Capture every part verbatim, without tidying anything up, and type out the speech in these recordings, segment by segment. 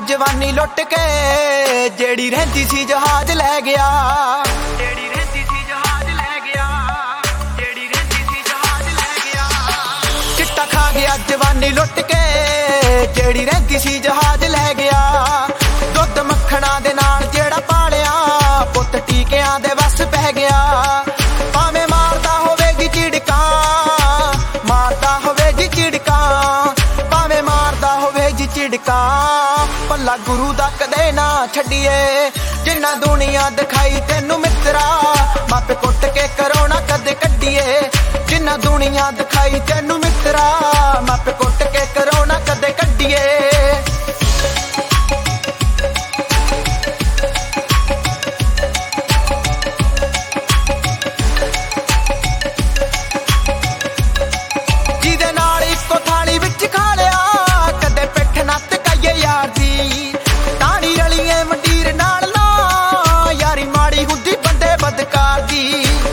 जवानी लुट के जेड़ी रहंदी सी जहाज लै गया, जेड़ी रहंदी सी जहाज लै गया, जेड़ी रहंदी सी जहाज लै गया। चिट्टा खा गया जवानी लुट के जेड़ी रहंदी सी जहाज लै गया। दुध मक्खणा दे नाल जेड़ा पालिया पुत टीकियां दे वस पै गया। भावें मारदा होवे जी झिड़कां, मारदा होवे जी झिड़कां, भावें मारदा होवे जी झिड़कां, भला गुरु दा कदे ना छड्डिए। जिन्ना दुनिया दिखाई तेनू मित्रा मापे कुट के करोना कदे कड्डिए। जिन्ना दुनिया दिखाई तेनू मित्रा मापे कुट के करोना कदे कड्डिए। जिदे नाल इक्को थाली विच खा लिया कदे पिठ नत्त काइए यार दी। ताड़ी रलिए मंडीर नाल ना यारी माड़ी हुंदी बंदे बदकार दी।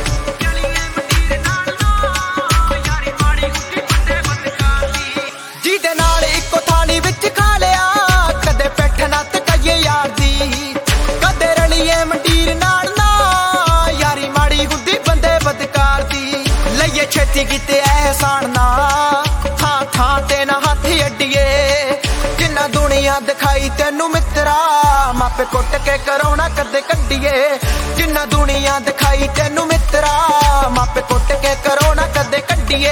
जिदे नाल इक्को थाली विच खा लिया कदे पिठ नत्त काइए यार दी। कदे रलिए मंडीर नाल ना यारी माड़ी हुंदी बंदे बदकार दी। लइए छेती किते एहसान ना थां थां ते ना हाथ अड्डिए। जिन्ना दुनिया दिखाई तेनू मित्रा मापे कुट के करोना कदे कड्डिए। जिन्ना दुनिया दिखाई तेनू मित्रा मापे कुट के करोना कदे कड्डिए।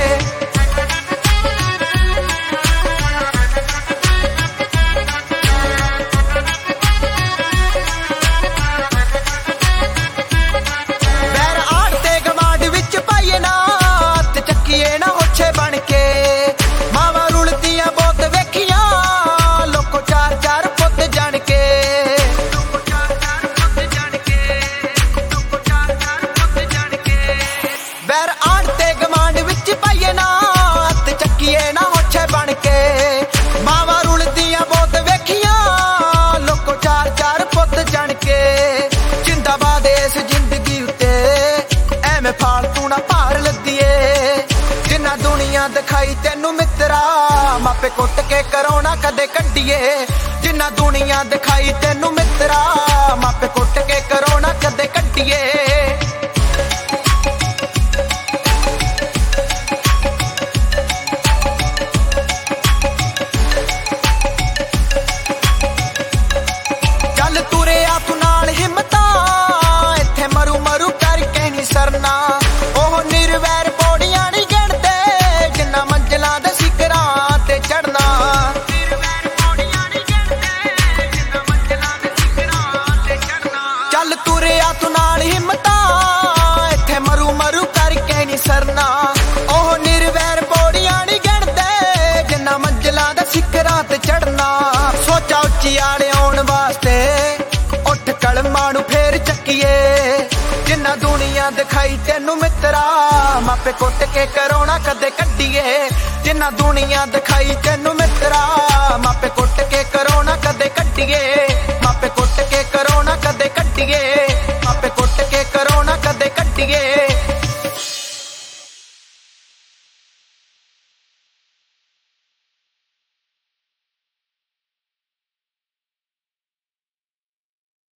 बैर आड़ते गवांड विच पाइए ना हत्थ चक्कीए ना होछे बन के। मावां रुलदियां बहुत वेखियां लोको चार चार पुत जान के। बैर आड़ते गवांड विच पाइए ना हत्थ चक्कीए ना होछे बन के। मावां रुलदियां बहुत वेखियां लोको चार चार पुत जान के। जिंदाबाद इस जिंदगी उत्ते एवें फालतू ना भार लद्दिए। जिन्ना दुनिया दिखाई तेनू मित्रा मापे कुट के करोना कदे कड्डिए। जिन्ना दुनिया दिखाई तेनू मित्रा मापे कुट के करोना कदे कड्डिए। चल तुरिया तू नाल हिम्मतां इत्थे मरू मरू करके नी सरना। ओह निर्वैर पौड़ियां नी गिणदे जिन्ना मंजिलां दे सिखरां ते चढ़ना। चल तुरिया तू नाल हिम्मतां इत्थे मरू मरू करके नी सरना। ओह निर्वैर पौड़ियां नी गिणदे जिन्ना मंजिलां दे सिखरां ते चढ़ना। सोचा उच्ची आड़े आउण वास्ते उठ कलमां नू फेर चक्कीए। जिन्ना दुनिया दिखाई तेनू मित्रा मापे कुट के करोना कदे कड्डिए। जिन्ना दुनिया दिखाई तेनू मित्रा मापे कुट के करोना कदे कड्डिए।